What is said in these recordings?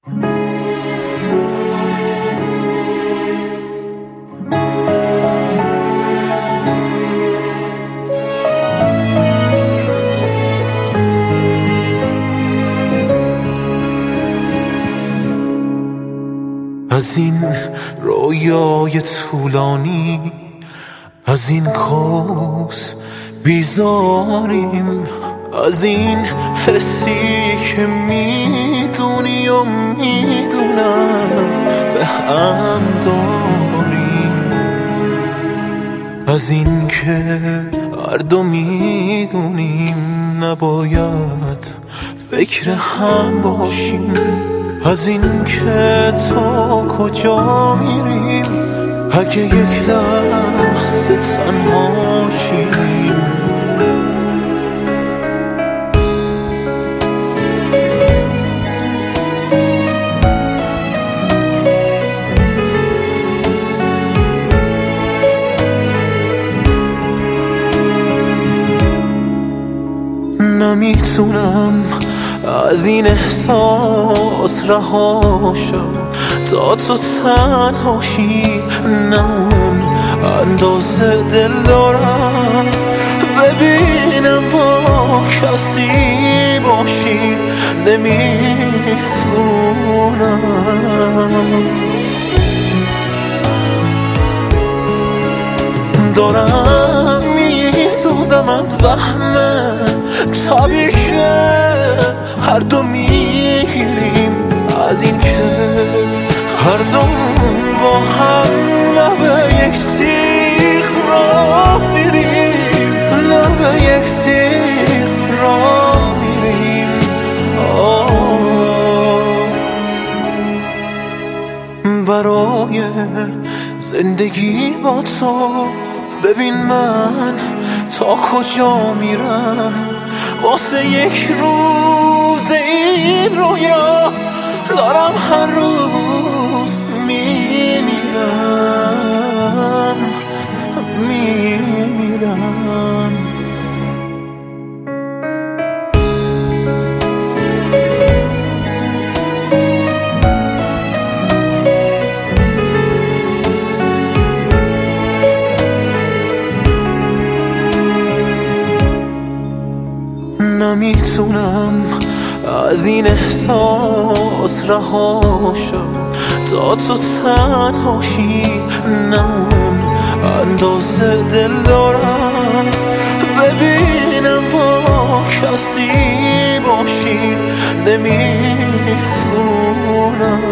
از این رویای طولانی، از این کوس بیزاریم، از این حسی که میدونی و میدونم به هم داریم، از این که هر دو میدونیم نباید فکر هم باشیم، از این که تا کجا میریم اگه یک لحظه تنها شیم. نمیتونم از این احساس رهاشم تا تو تنهاشی، نه اون اندازه دل دارم ببینم با کسی باشی، نمیتونم. دارم میسوزم از وهمه طبیعی که هر دو میگیریم، از این که هر دو با هم لبه یک تیغ را میریم، لبه یک تیغ را میریم. برای زندگی با تو ببین من تا کجا میرم، واسه یک روز این رویا دارم هر روز میمیرم. نمیتونم از این احساس رهاشم تا تو تنهاشی، نه اون اندازه دل دارم ببینم با کسی باشی، نمیتونم.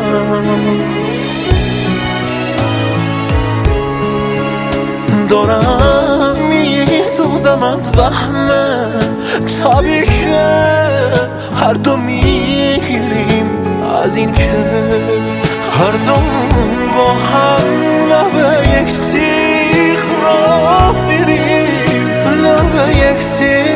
دارم میسوزم از وهمه طبیعی که هر دو میگیریم، از این که هر دو با هم لبه یک تیغ را میریم، لبه یک تیغ